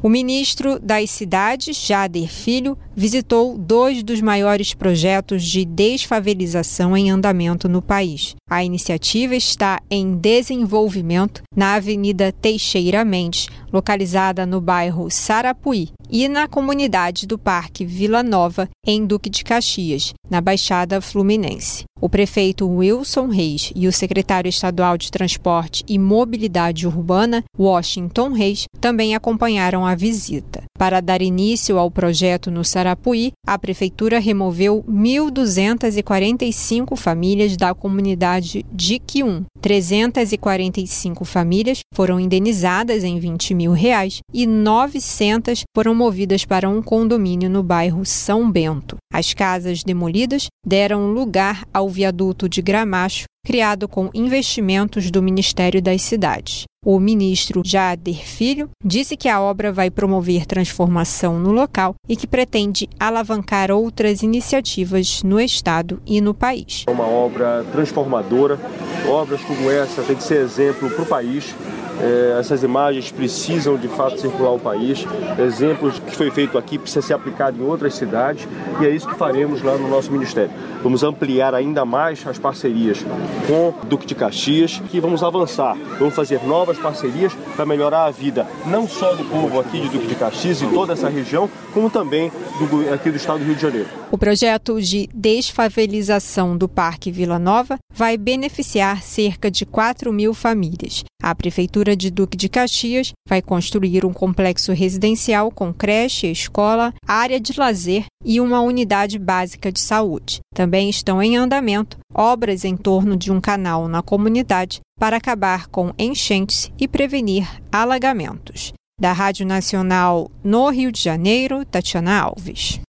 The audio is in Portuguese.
O ministro das Cidades, Jader Filho, visitou 2 dos maiores projetos de desfavelização em andamento no país. A iniciativa está em desenvolvimento na Avenida Teixeira Mendes, localizada no bairro Sarapuí, e na comunidade do Parque Vila Nova, em Duque de Caxias, na Baixada Fluminense. O prefeito Wilson Reis e o secretário estadual de Transporte e Mobilidade Urbana, Washington Reis, também acompanharam a visita. Para dar início ao projeto no Sarapuí, a prefeitura removeu 1.245 famílias da comunidade de Quium. 345 famílias foram indenizadas em R$20 mil e 900 foram movidas para um condomínio no bairro São Bento. As casas demolidas deram lugar ao viaduto de Gramacho, criado com investimentos do Ministério das Cidades. O ministro Jader Filho disse que a obra vai promover transformação no local e que pretende alavancar outras iniciativas no estado e no país. É uma obra transformadora, obras como essa têm que ser exemplo para o país. Essas imagens precisam de fato circular o país. Exemplos que foi feito aqui precisa ser aplicado em outras cidades e é isso que faremos lá no nosso ministério. Vamos ampliar ainda mais as parcerias com o Duque de Caxias e vamos avançar. Vamos fazer novas parcerias para melhorar a vida não só do povo aqui de Duque de Caxias e toda essa região, como também aqui do estado do Rio de Janeiro. O projeto de desfavelização do Parque Vila Nova vai beneficiar cerca de 4.000 famílias. A Prefeitura de Duque de Caxias vai construir um complexo residencial com creche, escola, área de lazer e uma unidade básica de saúde. Também estão em andamento obras em torno de um canal na comunidade para acabar com enchentes e prevenir alagamentos. Da Rádio Nacional no Rio de Janeiro, Tatiana Alves.